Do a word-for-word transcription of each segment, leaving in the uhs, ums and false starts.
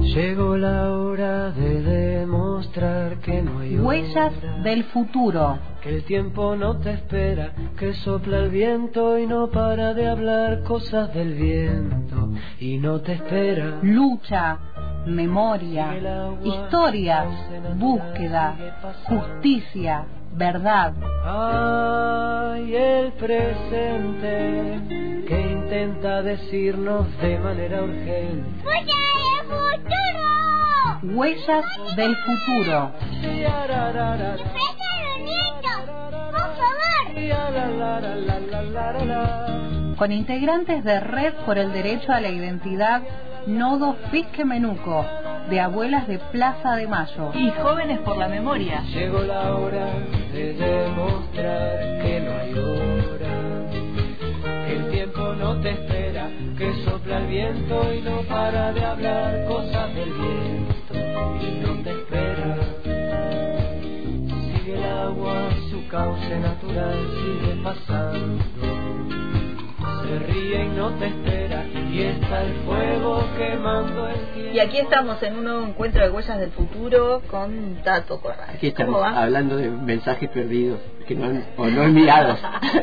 Llegó la hora de demostrar que no hay Huellas hora, del futuro. que el tiempo no te espera, que sopla el viento y no para de hablar cosas del viento y no te espera. Lucha, memoria, historias, búsqueda, justicia, verdad. Ay, el presente que intenta decirnos de manera urgente. Huellas del futuro. Con integrantes de Red por el Derecho a la Identidad, Nodo Fisque Menuco, de Abuelas de Plaza de Mayo. Y Jóvenes por la Memoria. Llegó la hora de demostrar que no hay hora, que el tiempo no te espera, que sopla el viento y no para de hablar cosas del viento y no te espera. Sigue el agua, su cauce natural sigue pasando, se ríe y no te espera, y está el fuego quemando el tiempo. Y aquí estamos en un nuevo encuentro de Huellas del Futuro con Tato Corral. Aquí estamos hablando de mensajes perdidos que no han, o no enviados.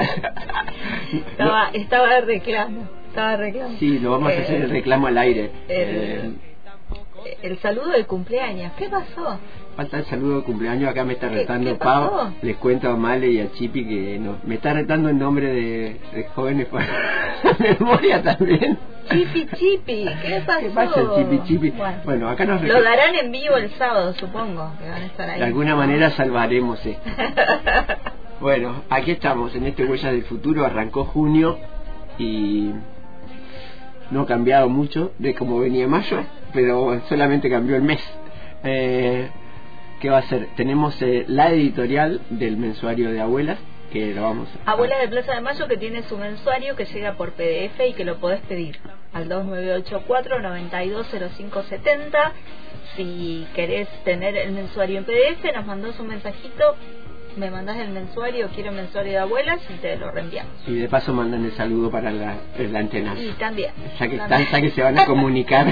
estaba, estaba de reclamo, estaba de reclamo. Sí, lo vamos eh, a hacer el reclamo al aire. El, eh, el saludo de cumpleaños, ¿qué pasó? Falta el saludo de cumpleaños, acá me está retando ¿Qué, qué Pau. Les cuento a Male y a Chipi que no, me está retando en nombre de, de Jóvenes por la Memoria también. Chipi Chipi, ¿qué pasó? ¿Qué pasa el Chipi Chipi? Bueno, bueno, acá nos lo darán en vivo el sábado, supongo, que van a estar ahí. De alguna manera salvaremos esto. Bueno, aquí estamos en este Huellas del Futuro. Arrancó junio y no ha cambiado mucho de como venía mayo, pero solamente cambió el mes. Eh, ¿Qué va a ser? Tenemos eh, la editorial del mensuario de Abuelas, que lo vamos a... Abuelas de Plaza de Mayo, que tiene su mensuario que llega por P D F y que lo podés pedir al dos nueve ocho cuatro, nueve dos cero cinco siete cero. Si querés tener el mensuario en P D F, nos mandás un mensajito, me mandás el mensuario, quiero el mensuario de Abuelas, y te lo reenviamos. Y de paso mandan el saludo para la, la antena. Y también. Ya que también. están, ya que se van a comunicar.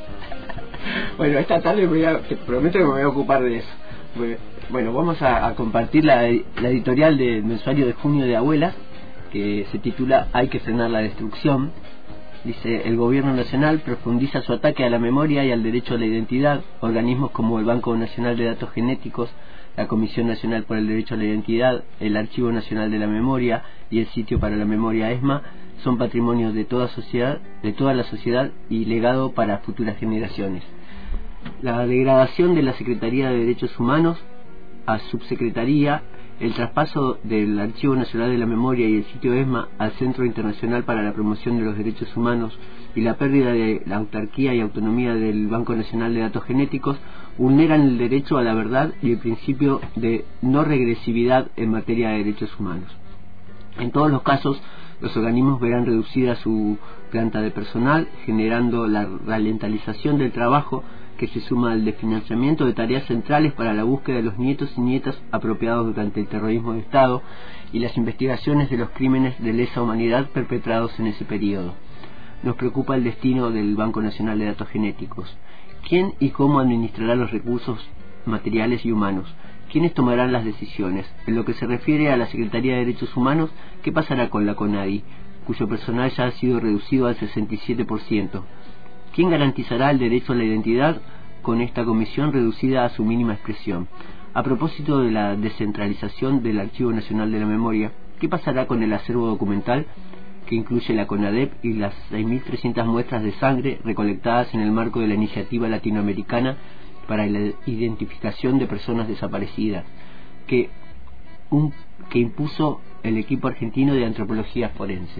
Bueno, esta tarde voy a, te prometo que me voy a ocupar de eso. Bueno, vamos a, a compartir la, la editorial del mensuario de junio de Abuelas, que se titula Hay que frenar la destrucción. Dice: el gobierno nacional profundiza su ataque a la memoria y al derecho a la identidad. Organismos como el Banco Nacional de Datos Genéticos, la Comisión Nacional por el Derecho a la Identidad, el Archivo Nacional de la Memoria y el Sitio para la Memoria ESMA son patrimonio de toda sociedad, de toda la sociedad y legado para futuras generaciones. La degradación de la Secretaría de Derechos Humanos a Subsecretaría, el traspaso del Archivo Nacional de la Memoria y el sitio ESMA al Centro Internacional para la Promoción de los Derechos Humanos y la pérdida de la autarquía y autonomía del Banco Nacional de Datos Genéticos vulneran el derecho a la verdad y el principio de no regresividad en materia de derechos humanos. En todos los casos, los organismos verán reducida su planta de personal, generando la ralentización del trabajo que se suma al desfinanciamiento de tareas centrales para la búsqueda de los nietos y nietas apropiados durante el terrorismo de Estado y las investigaciones de los crímenes de lesa humanidad perpetrados en ese periodo. Nos preocupa el destino del Banco Nacional de Datos Genéticos. ¿Quién y cómo administrará los recursos materiales y humanos? ¿Quiénes tomarán las decisiones? En lo que se refiere a la Secretaría de Derechos Humanos, ¿qué pasará con la CONADI, cuyo personal ya ha sido reducido al sesenta y siete por ciento? ¿Quién garantizará el derecho a la identidad con esta comisión reducida a su mínima expresión? A propósito de la descentralización del Archivo Nacional de la Memoria, ¿qué pasará con el acervo documental que incluye la CONADEP y las seis mil trescientas muestras de sangre recolectadas en el marco de la Iniciativa Latinoamericana para la Identificación de Personas Desaparecidas, que, un, que impuso el equipo argentino de antropología forense?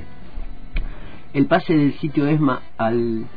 El pase del sitio ESMA al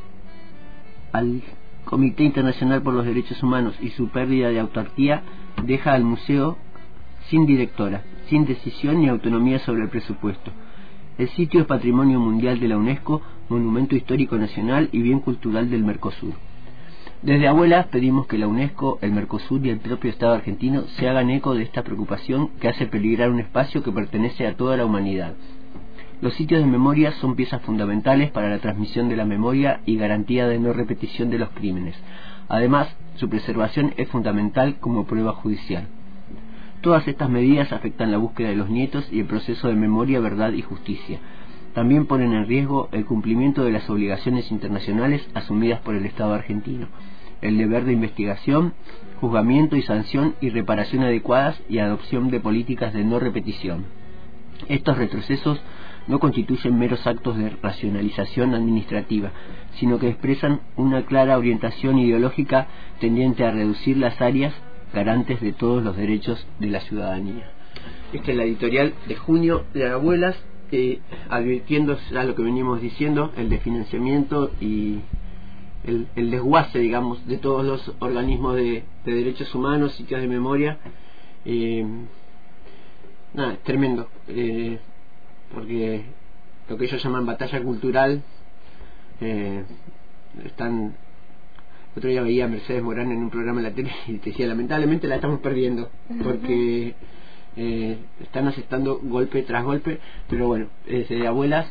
al Comité Internacional por los Derechos Humanos y su pérdida de autarquía deja al museo sin directora, sin decisión ni autonomía sobre el presupuesto. El sitio es Patrimonio Mundial de la UNESCO, Monumento Histórico Nacional y Bien Cultural del Mercosur. Desde Abuelas pedimos que la UNESCO, el Mercosur y el propio Estado argentino se hagan eco de esta preocupación que hace peligrar un espacio que pertenece a toda la humanidad. Los sitios de memoria son piezas fundamentales para la transmisión de la memoria y garantía de no repetición de los crímenes. Además, su preservación es fundamental como prueba judicial. Todas estas medidas afectan la búsqueda de los nietos y el proceso de memoria, verdad y justicia. También ponen en riesgo el cumplimiento de las obligaciones internacionales asumidas por el Estado argentino, el deber de investigación, juzgamiento y sanción y reparación adecuadas y adopción de políticas de no repetición. Estos retrocesos no constituyen meros actos de racionalización administrativa, sino que expresan una clara orientación ideológica tendiente a reducir las áreas garantes de todos los derechos de la ciudadanía. Esta es la editorial de junio de Abuelas, eh, advirtiendo ya lo que venimos diciendo, el desfinanciamiento y el, el desguace, digamos, de todos los organismos de, de derechos humanos, sitios de memoria. Eh, nada, es tremendo, eh, porque lo que ellos llaman batalla cultural, eh, están... El otro día veía a Mercedes Morán en un programa en la tele y te decía, lamentablemente la estamos perdiendo, porque eh, están asestando golpe tras golpe, pero bueno, desde Abuelas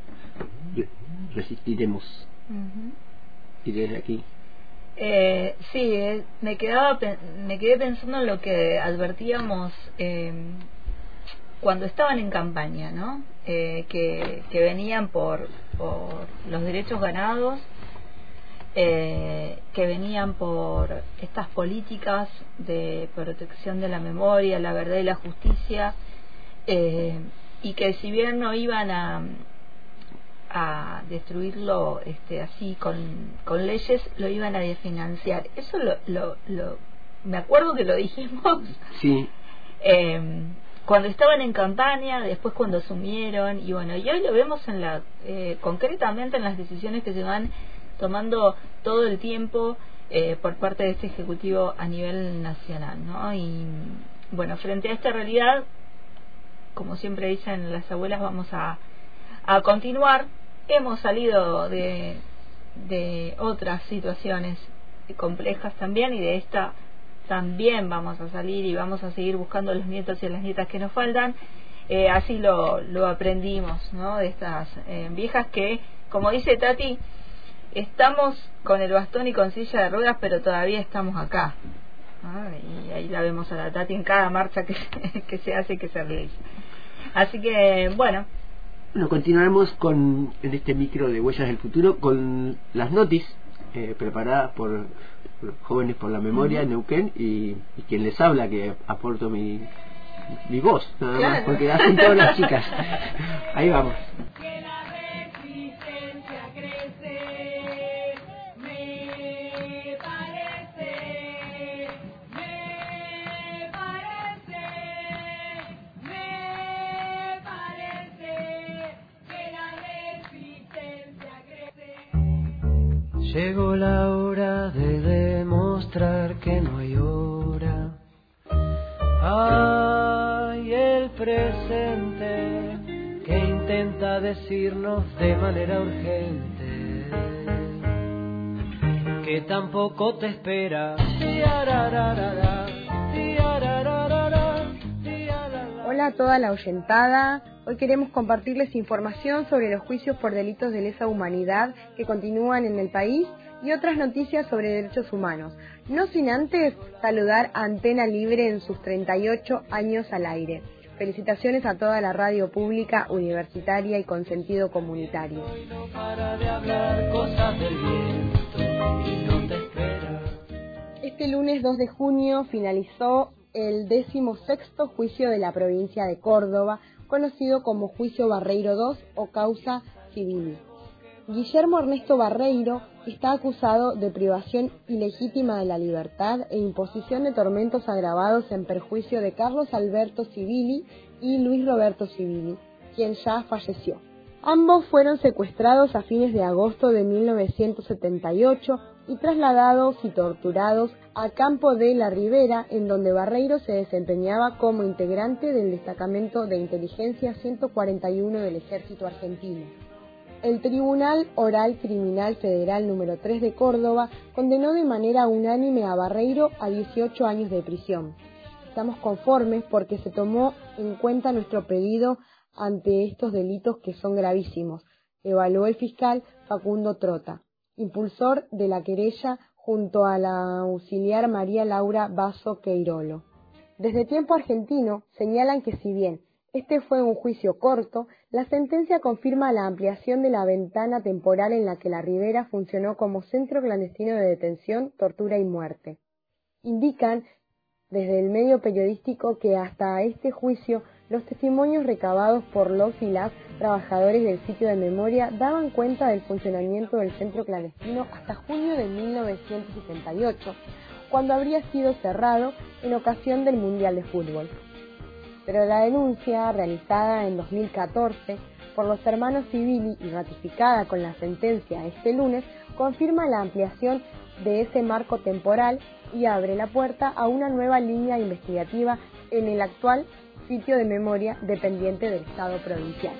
resistiremos. Uh-huh. Y desde aquí. Eh, sí, eh, me quedaba me quedé pensando en lo que advertíamos eh, cuando estaban en campaña, ¿no? Eh, que, que venían por, por los derechos ganados, Eh, que venían por estas políticas de protección de la memoria, la verdad y la justicia, eh, y que si bien no iban a, a destruirlo este, así con, con leyes, lo iban a desfinanciar. Eso lo, lo, lo me acuerdo que lo dijimos. Sí. Eh, cuando estaban en campaña, después cuando asumieron, y bueno, y hoy lo vemos en la eh, concretamente en las decisiones que se van tomando todo el tiempo eh, por parte de este Ejecutivo a nivel nacional, ¿no? Y bueno, frente a esta realidad, como siempre dicen las abuelas, vamos a, a continuar. Hemos salido de, de otras situaciones complejas también, y de esta también vamos a salir, y vamos a seguir buscando a los nietos y a las nietas que nos faltan. Eh, así lo, lo aprendimos, ¿no? De estas eh, viejas que, como dice Tati, estamos con el bastón y con silla de ruedas, pero todavía estamos acá. ¿Ah? Y ahí la vemos a la Tati en cada marcha que, que se hace y que se realiza. Así que, bueno. Bueno, continuaremos con, en este micro de Huellas del Futuro, con las notis eh, preparadas por, por Jóvenes por la Memoria, uh-huh. Neuquén, y, y quien les habla, que aporto mi, mi voz, nada claro. más, porque hacen todas las chicas. Ahí vamos. Llegó la hora de demostrar que no hay hora. Hay el presente que intenta decirnos de manera urgente que tampoco te espera. Hola a toda la oyentada. Hoy queremos compartirles información sobre los juicios por delitos de lesa humanidad que continúan en el país y otras noticias sobre derechos humanos. No sin antes saludar a Antena Libre en sus treinta y ocho años al aire. Felicitaciones a toda la radio pública, universitaria y con sentido comunitario. Este lunes dos de junio finalizó el decimosexto juicio de la provincia de Córdoba, conocido como Juicio Barreiro dos o Causa Civili. Guillermo Ernesto Barreiro está acusado de privación ilegítima de la libertad e imposición de tormentos agravados en perjuicio de Carlos Alberto Civili y Luis Roberto Civili, quien ya falleció. Ambos fueron secuestrados a fines de agosto de mil novecientos setenta y ocho y trasladados y torturados a Campo de la Ribera, en donde Barreiro se desempeñaba como integrante del destacamento de inteligencia ciento cuarenta y uno del Ejército Argentino. El Tribunal Oral Criminal Federal número tres de Córdoba condenó de manera unánime a Barreiro a dieciocho años de prisión. Estamos conformes porque se tomó en cuenta nuestro pedido ante estos delitos que son gravísimos, evaluó el fiscal Facundo Trota, impulsor de la querella junto a la auxiliar María Laura Basso Queirolo. Desde Tiempo Argentino señalan que si bien este fue un juicio corto, la sentencia confirma la ampliación de la ventana temporal en la que la Ribera funcionó como centro clandestino de detención, tortura y muerte. Indican desde el medio periodístico que hasta este juicio los testimonios recabados por los y las trabajadores del sitio de memoria daban cuenta del funcionamiento del centro clandestino hasta junio de mil novecientos setenta y ocho, cuando habría sido cerrado en ocasión del Mundial de Fútbol. Pero la denuncia, realizada en dos mil catorce por los hermanos Civili y ratificada con la sentencia este lunes, confirma la ampliación de ese marco temporal y abre la puerta a una nueva línea investigativa en el actual sitio de memoria dependiente del Estado provincial.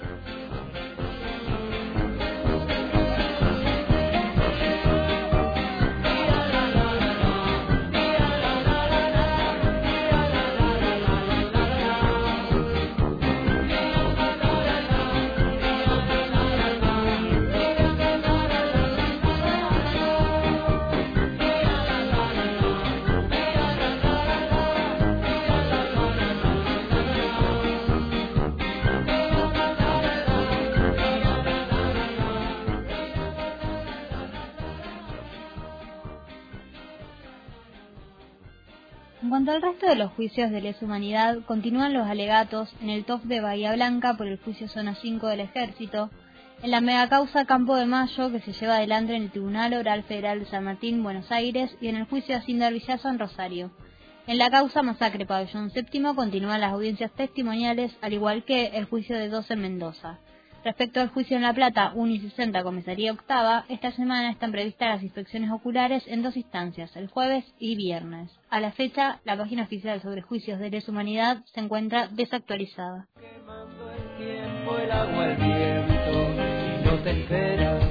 En cuanto al resto de los juicios de lesa humanidad, continúan los alegatos en el T O F de Bahía Blanca por el juicio Zona cinco del Ejército, en la megacausa Campo de Mayo, que se lleva adelante en el Tribunal Oral Federal de San Martín, Buenos Aires, y en el juicio de Asindar Villazo en Rosario. En la causa Masacre Pabellón séptimo continúan las audiencias testimoniales, al igual que el juicio de dos en Mendoza. Respecto al juicio en La Plata, uno y sesenta, Comisaría Octava, esta semana están previstas las inspecciones oculares en dos instancias, el jueves y viernes. A la fecha, la página oficial sobre juicios de lesa humanidad se encuentra desactualizada. Quemando el tiempo, el agua, el viento, y no te espera.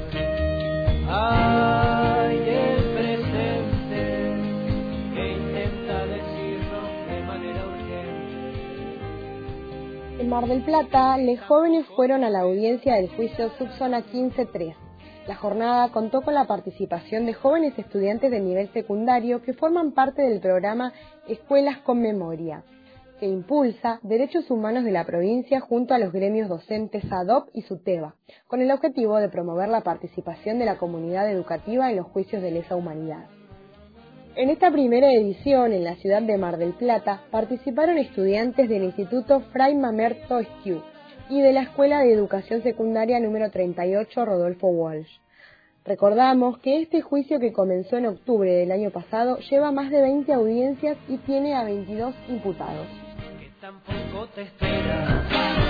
Ay, el presente, que intenta decirnos de manera urgente. En Mar del Plata, los jóvenes fueron a la audiencia del juicio Subzona quince tres. La jornada contó con la participación de jóvenes estudiantes de nivel secundario que forman parte del programa Escuelas con Memoria, que impulsa derechos humanos de la provincia junto a los gremios docentes A D O P y SUTEBA, con el objetivo de promover la participación de la comunidad educativa en los juicios de lesa humanidad. En esta primera edición, en la ciudad de Mar del Plata, participaron estudiantes del Instituto Fray Mamerto Esquiú y de la Escuela de Educación Secundaria número treinta y ocho Rodolfo Walsh. Recordamos que este juicio, que comenzó en octubre del año pasado, lleva más de veinte audiencias y tiene a veintidós imputados. Que tampoco te espera.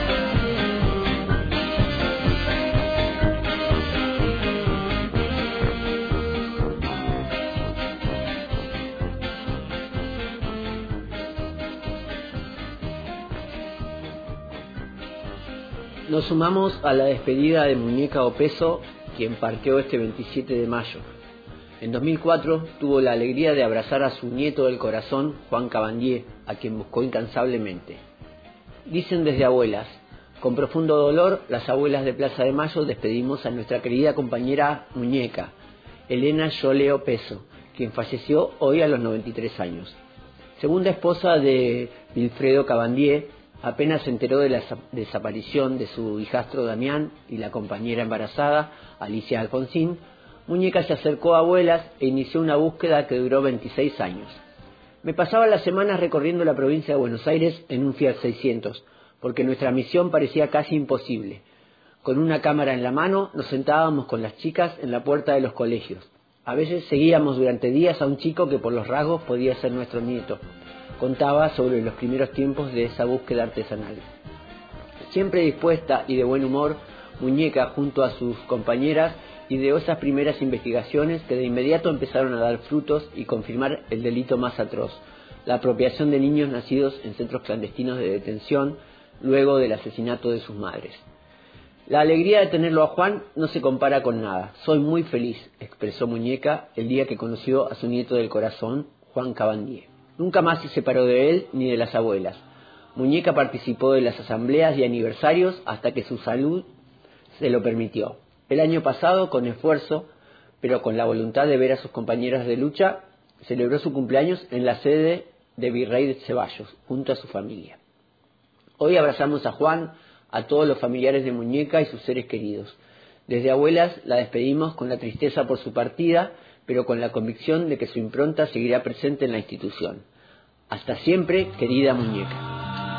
Nos sumamos a la despedida de Muñeca Opeso, quien partió este veintisiete de mayo. En dos mil cuatro tuvo la alegría de abrazar a su nieto del corazón, Juan Cabandier, a quien buscó incansablemente. Dicen desde abuelas: con profundo dolor, las abuelas de Plaza de Mayo despedimos a nuestra querida compañera Muñeca, Elena Yole Opeso, quien falleció hoy a los noventa y tres años. Segunda esposa de Wilfredo Cabandier, apenas se enteró de la desaparición de su hijastro Damián y la compañera embarazada, Alicia Alfonsín, Muñeca se acercó a abuelas e inició una búsqueda que duró veintiséis años. Me pasaba las semanas recorriendo la provincia de Buenos Aires en un Fiat seiscientos, porque nuestra misión parecía casi imposible. Con una cámara en la mano nos sentábamos con las chicas en la puerta de los colegios. A veces seguíamos durante días a un chico que por los rasgos podía ser nuestro nieto. Contaba sobre los primeros tiempos de esa búsqueda artesanal. Siempre dispuesta y de buen humor, Muñeca, junto a sus compañeras, ideó esas primeras investigaciones que de inmediato empezaron a dar frutos y confirmar el delito más atroz: la apropiación de niños nacidos en centros clandestinos de detención luego del asesinato de sus madres. La alegría de tenerlo a Juan no se compara con nada. Soy muy feliz, expresó Muñeca el día que conoció a su nieto del corazón, Juan Cabandier. Nunca más se separó de él ni de las abuelas. Muñeca participó de las asambleas y aniversarios hasta que su salud se lo permitió. El año pasado, con esfuerzo, pero con la voluntad de ver a sus compañeros de lucha, celebró su cumpleaños en la sede de Virrey de Ceballos, junto a su familia. Hoy abrazamos a Juan, a todos los familiares de Muñeca y sus seres queridos. Desde Abuelas la despedimos con la tristeza por su partida, pero con la convicción de que su impronta seguirá presente en la institución. Hasta siempre, querida Muñeca.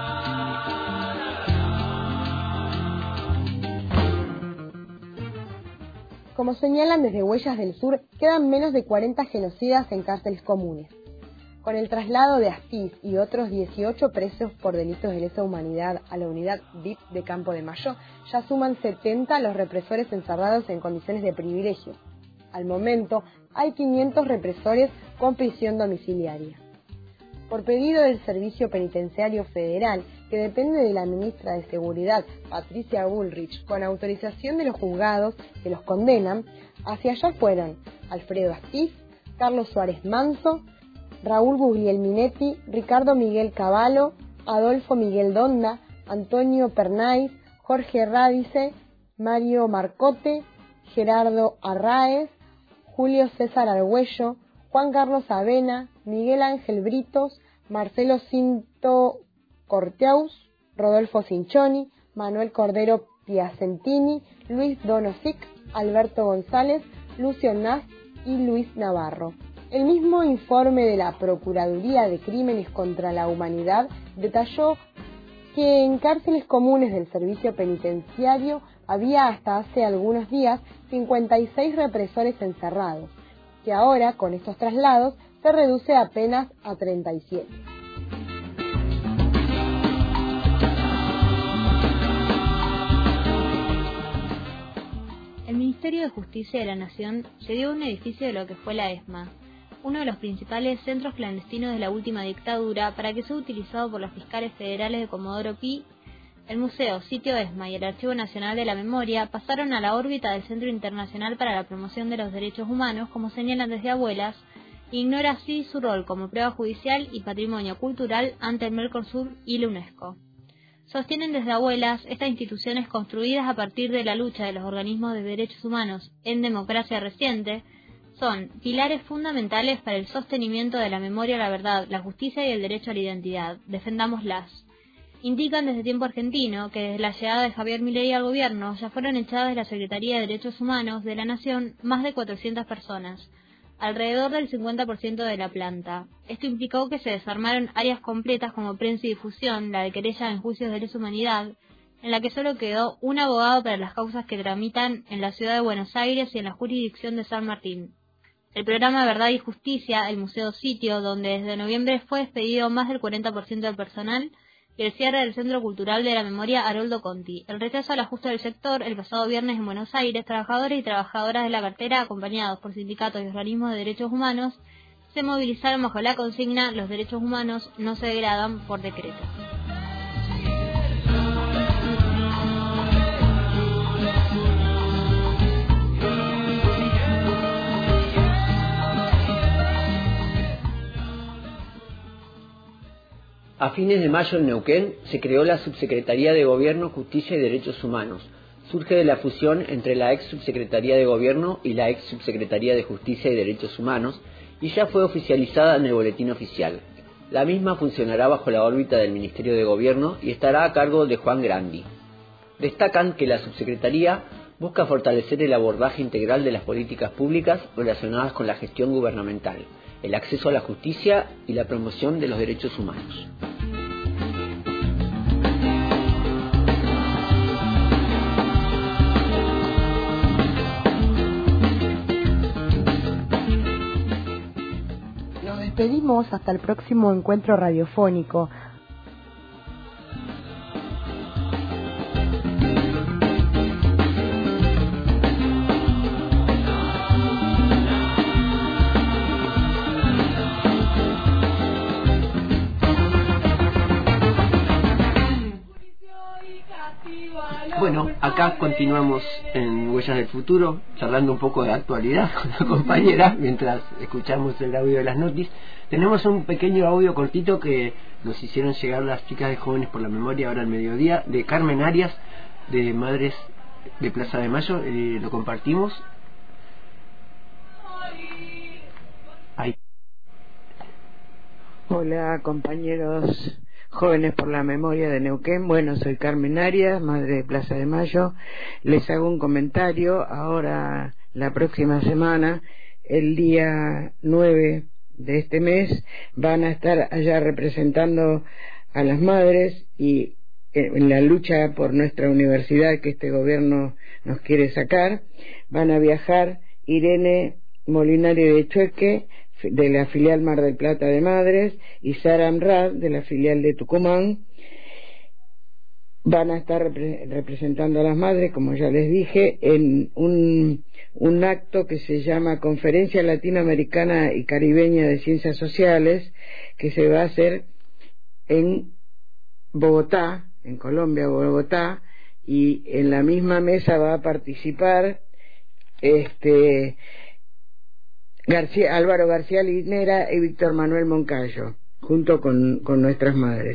Como señalan desde Huellas del Sur, quedan menos de cuarenta genocidas en cárceles comunes. Con el traslado de Astiz y otros dieciocho presos por delitos de lesa humanidad a la unidad V I P de Campo de Mayo, ya suman setenta los represores encerrados en condiciones de privilegio. Al momento, hay quinientos represores con prisión domiciliaria. Por pedido del Servicio Penitenciario Federal, que depende de la ministra de Seguridad, Patricia Bullrich, con autorización de los juzgados que los condenan, hacia allá fueron Alfredo Astiz, Carlos Suárez Manso, Raúl Guglielminetti, Ricardo Miguel Cavallo, Adolfo Miguel Donda, Antonio Pernay, Jorge Radice, Mario Marcote, Gerardo Arraez, Julio César Argüello, Juan Carlos Avena, Miguel Ángel Britos, Marcelo Cinto Corteaus, Rodolfo Cinchoni, Manuel Cordero Piacentini, Luis Donosic, Alberto González, Lucio Nast y Luis Navarro. El mismo informe de la Procuraduría de Crímenes contra la Humanidad detalló que en cárceles comunes del servicio penitenciario había hasta hace algunos días cincuenta y seis represores encerrados, que ahora, con estos traslados, se reduce apenas a treinta y siete. El Ministerio de Justicia de la Nación cedió un edificio de lo que fue la ESMA, uno de los principales centros clandestinos de la última dictadura, para que sea utilizado por los fiscales federales de Comodoro Pi. El Museo, Sitio ESMA y el Archivo Nacional de la Memoria pasaron a la órbita del Centro Internacional para la Promoción de los Derechos Humanos, como señalan desde Abuelas, e ignora así su rol como prueba judicial y patrimonio cultural ante el Mercosur y la UNESCO. Sostienen desde Abuelas, estas instituciones construidas a partir de la lucha de los organismos de derechos humanos en democracia reciente, son pilares fundamentales para el sostenimiento de la memoria, la verdad, la justicia y el derecho a la identidad. Defendámoslas. Indican desde Tiempo Argentino que desde la llegada de Javier Milei al gobierno ya fueron echadas de la Secretaría de Derechos Humanos de la Nación más de cuatrocientas personas, alrededor del cincuenta por ciento de la planta. Esto implicó que se desarmaron áreas completas como prensa y difusión, la de querella en juicios de lesa humanidad, en la que solo quedó un abogado para las causas que tramitan en la ciudad de Buenos Aires y en la jurisdicción de San Martín. El programa Verdad y Justicia, el Museo Sitio, donde desde noviembre fue despedido más del cuarenta por ciento del personal, y el cierre del Centro Cultural de la Memoria Haroldo Conti. El rechazo al ajuste del sector, el pasado viernes en Buenos Aires, trabajadores y trabajadoras de la cartera, acompañados por sindicatos y organismos de derechos humanos, se movilizaron bajo la consigna «Los derechos humanos no se degradan por decreto». A fines de mayo en Neuquén se creó la Subsecretaría de Gobierno, Justicia y Derechos Humanos. Surge de la fusión entre la ex Subsecretaría de Gobierno y la ex Subsecretaría de Justicia y Derechos Humanos y ya fue oficializada en el Boletín Oficial. La misma funcionará bajo la órbita del Ministerio de Gobierno y estará a cargo de Juan Grandi. Destacan que la Subsecretaría busca fortalecer el abordaje integral de las políticas públicas relacionadas con la gestión gubernamental, el acceso a la justicia y la promoción de los derechos humanos. Nos despedimos hasta el próximo encuentro radiofónico. Bueno, acá acá continuamos en Huellas del Futuro, charlando un poco de actualidad con la compañera, mientras escuchamos el audio de las noticias. Tenemos un pequeño audio cortito que nos hicieron llegar las chicas de Jóvenes por la Memoria ahora al mediodía, de Carmen Arias, de Madres de Plaza de Mayo. Eh, lo compartimos. Ahí. Hola, compañeros Jóvenes por la Memoria de Neuquén. Bueno, soy Carmen Arias, madre de Plaza de Mayo. Les hago un comentario. Ahora, la próxima semana, el día nueve de este mes, van a estar allá representando a las madres y en la lucha por nuestra universidad que este gobierno nos quiere sacar. Van a viajar Irene Molinari de Chueque, de la filial Mar del Plata de Madres, y Sara Amrad, de la filial de Tucumán. Van a estar repre representando a las madres, como ya les dije, en un, un acto que se llama Conferencia Latinoamericana y Caribeña de Ciencias Sociales, que se va a hacer en Bogotá, en Colombia, Bogotá, y en la misma mesa va a participar este García, Álvaro García Linera y Víctor Manuel Moncayo, junto con, con nuestras madres.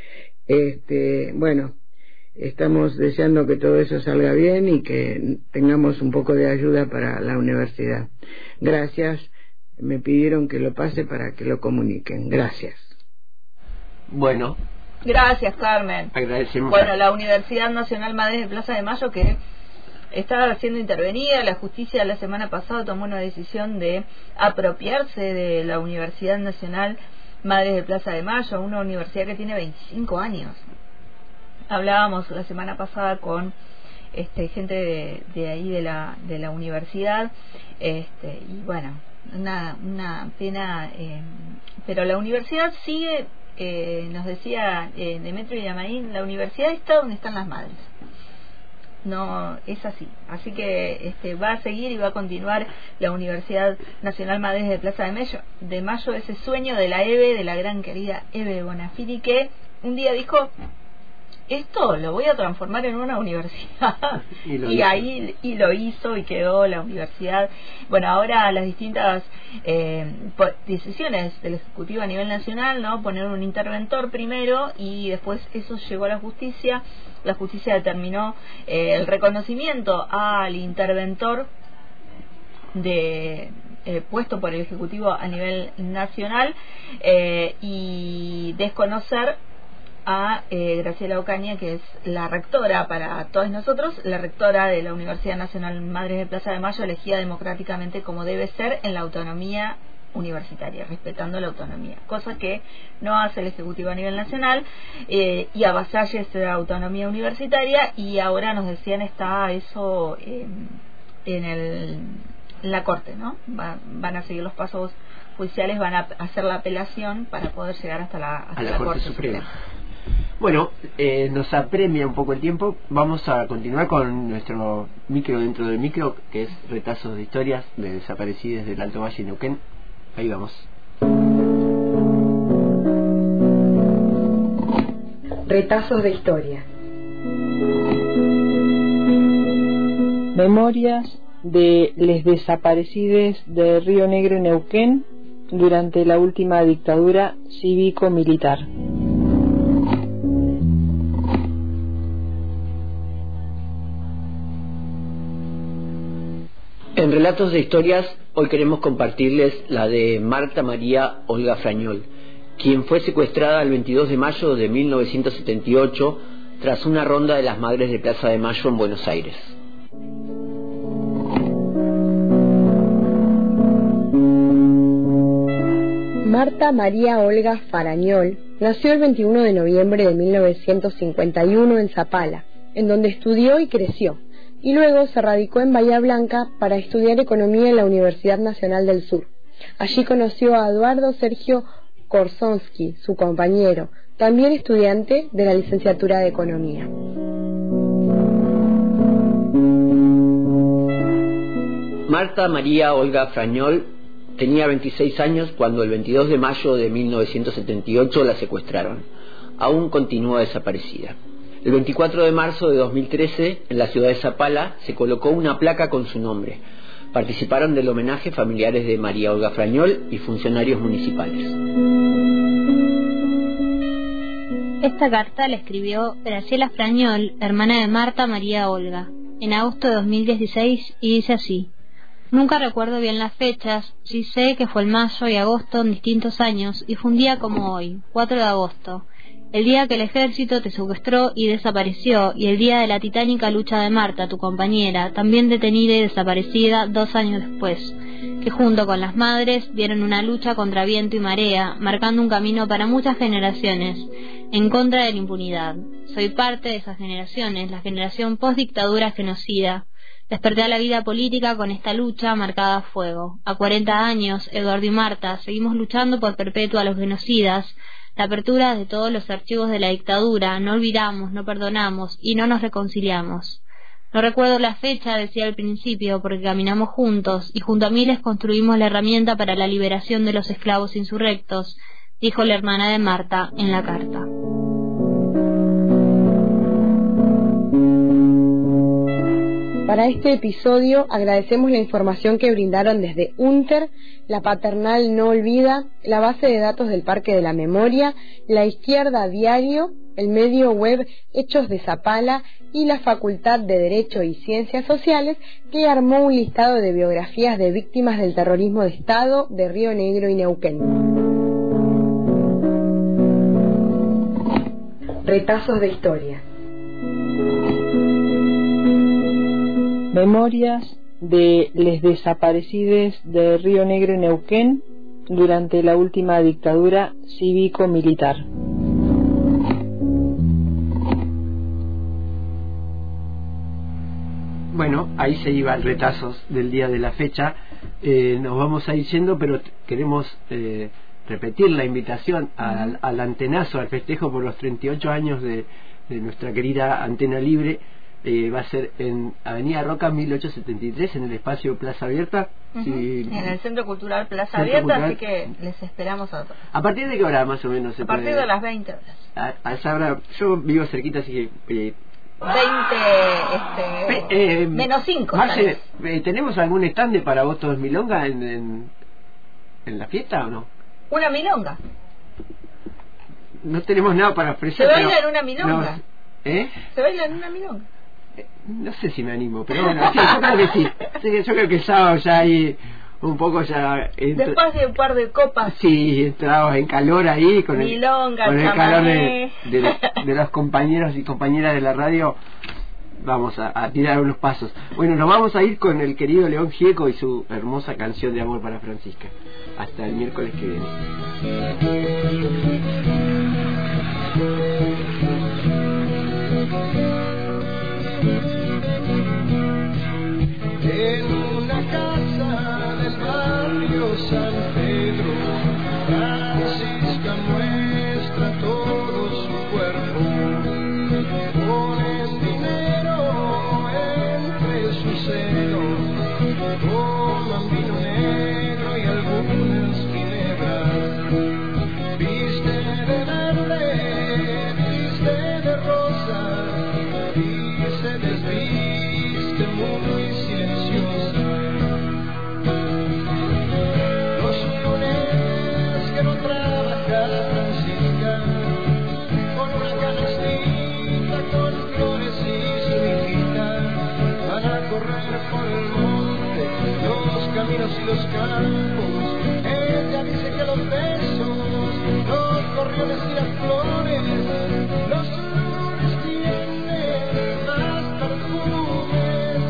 Este, bueno, estamos deseando que todo eso salga bien y que tengamos un poco de ayuda para la universidad. Gracias, me pidieron que lo pase para que lo comuniquen. Gracias. Bueno. Gracias, Carmen. Agradecemos. Bueno, la Universidad Nacional Madres de Plaza de Mayo, que está siendo intervenida. La justicia la semana pasada tomó una decisión de apropiarse de la Universidad Nacional Madres de Plaza de Mayo, una universidad que tiene veinticinco años. Hablábamos la semana pasada con este gente de, de ahí de la de la universidad, este y bueno, una una pena, eh, pero la universidad sigue, eh, nos decía eh, Demetrio Yamarín, la universidad está donde están las madres. No es así, así que este, va a seguir y va a continuar la Universidad Nacional Madres de Plaza de Mayo, de Mayo, ese sueño de la Eve, de la gran querida Eve Bonafini, que un día dijo: esto lo voy a transformar en una universidad. y, y ahí y lo hizo y quedó la universidad. Bueno, ahora las distintas eh, decisiones del Ejecutivo a nivel nacional, ¿no? Poner un interventor primero y después eso llegó a la justicia. La justicia determinó eh, el reconocimiento al interventor de eh, puesto por el Ejecutivo a nivel nacional eh, y desconocer a eh, Graciela Ocaña, que es la rectora para todos nosotros, la rectora de la Universidad Nacional Madres de Plaza de Mayo, elegida democráticamente como debe ser en la autonomía universitaria, respetando la autonomía, cosa que no hace el Ejecutivo a nivel nacional eh, y avasalla esa autonomía universitaria. Y ahora nos decían está eso eh, en, el, en la Corte, ¿no? Va, van a seguir los pasos judiciales, van a hacer la apelación para poder llegar hasta la, hasta a la, la Corte, Corte Suprema. Suprema. Bueno, eh, nos apremia un poco el tiempo. Vamos a continuar con nuestro micro dentro del micro, que es Retazos de Historias de Desaparecidas del Alto Valle y Neuquén. Ahí vamos. Retazos de Historia. Memorias de les desaparecides de Río Negro y Neuquén durante la última dictadura cívico-militar. En Relatos de Historias, hoy queremos compartirles la de Marta María Olga Frañol, quien fue secuestrada el veintidós de mayo de mil novecientos setenta y ocho tras una ronda de las Madres de Plaza de Mayo en Buenos Aires. Marta María Olga Farañol nació el veintiuno de noviembre de mil novecientos cincuenta y uno en Zapala, en donde estudió y creció, y luego se radicó en Bahía Blanca para estudiar economía en la Universidad Nacional del Sur. Allí conoció a Eduardo Sergio Korsonsky, su compañero, también estudiante de la licenciatura de Economía. Marta María Olga Frañol tenía veintiséis años cuando el veintidós de mayo de mil novecientos setenta y ocho la secuestraron. Aún continúa desaparecida. El veinticuatro de marzo de dos mil trece, en la ciudad de Zapala, se colocó una placa con su nombre. Participaron del homenaje familiares de María Olga Frañol y funcionarios municipales. Esta carta la escribió Graciela Frañol, hermana de Marta María Olga, en agosto de dos mil dieciséis, y dice así: nunca recuerdo bien las fechas, sí sé que fue el mayo y agosto en distintos años, y fue un día como hoy, cuatro de agosto, el día que el ejército te secuestró y desapareció, y el día de la titánica lucha de Marta, tu compañera, también detenida y desaparecida dos años después, que junto con las madres dieron una lucha contra viento y marea, marcando un camino para muchas generaciones, en contra de la impunidad. Soy parte de esas generaciones, la generación post-dictadura genocida. Desperté a la vida política con esta lucha marcada a fuego. A cuarenta años, Eduardo y Marta, seguimos luchando por perpetua a los genocidas, la apertura de todos los archivos de la dictadura, no olvidamos, no perdonamos y no nos reconciliamos. No recuerdo la fecha, decía al principio, porque caminamos juntos y junto a miles construimos la herramienta para la liberación de los esclavos insurrectos, dijo la hermana de Marta en la carta. Para este episodio agradecemos la información que brindaron desde UNTER, La Paternal No Olvida, la base de datos del Parque de la Memoria, La Izquierda Diario, el medio web Hechos de Zapala y la Facultad de Derecho y Ciencias Sociales, que armó un listado de biografías de víctimas del terrorismo de Estado de Río Negro y Neuquén. Retazos de historia. Memorias de les desaparecidos de Río Negro y Neuquén durante la última dictadura cívico-militar. Bueno, ahí se iban retazos del día de la fecha. Eh, nos vamos a ir yendo, pero queremos eh, repetir la invitación al, al antenazo, al festejo por los treinta y ocho años de, de nuestra querida Antena Libre. Eh, va a ser en Avenida Roca mil ochocientos setenta y tres, en el espacio Plaza Abierta. Uh-huh. Sí, en el Centro Cultural Plaza Centro Abierta, Cultural. Así que les esperamos a todos. ¿A partir de qué hora más o menos se A puede? partir de las veinte horas. A, a esa hora, yo vivo cerquita, así que... Eh, veinte, este, eh, menos cinco. Marce, eh, ¿tenemos algún stand para vos todos milonga en, en, en la fiesta o no? Una milonga. No tenemos nada para ofrecer. ¿Se baila pero, en una milonga? No, ¿eh? ¿Se baila en una milonga? No sé si me animo, pero bueno, sí, yo creo que sí. Sí, yo creo que el sábado ya hay un poco ya... Entro... Después de un par de copas. Sí, entramos en calor ahí con Milonga, el, con el calor de, chamané. de, de los compañeros y compañeras de la radio. Vamos a, a tirar unos pasos. Bueno, nos vamos a ir con el querido León Gieco y su hermosa canción de amor para Francisca. Hasta el miércoles que viene. En una casa del barrio San Pedro, Francisca muestra todo su cuerpo. Ponen dinero entre sus senos, toman vino negro y algunas ginebras. Viste de verde, viste de rosa, y se desviste muy silenciosa. Los lunes que no trabaja Francisca, con una canastita con flores y su hijita, van a correr por el monte, los caminos y los campos. Ella dice que los besos, los gorriones y las flores, los lunes tienen más perfume.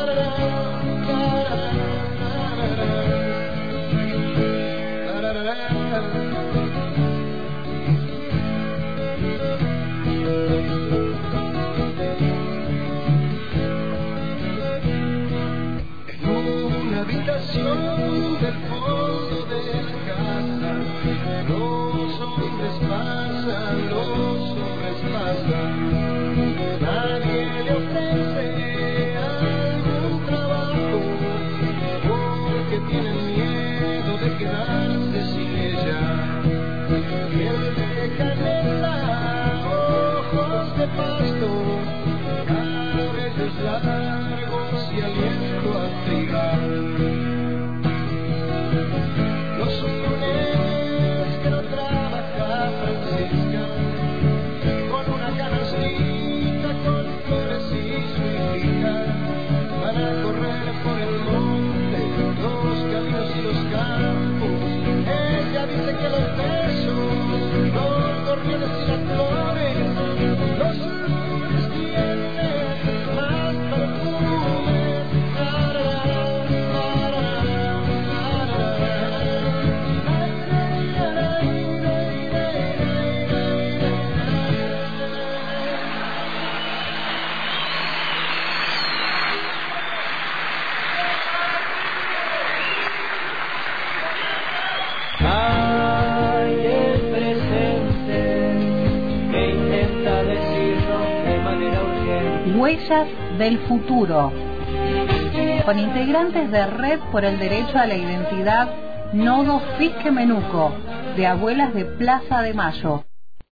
En una habitación del fondo de la casa, los hombres pasan, los hombres pasan. Nadie le ofrece algún trabajo porque tienen miedo de quedarse sin ella. Piel de canela, ojos de pasto, Huellas del Futuro, con integrantes de Red por el Derecho a la Identidad Nodo Fisque Menuco, de Abuelas de Plaza de Mayo.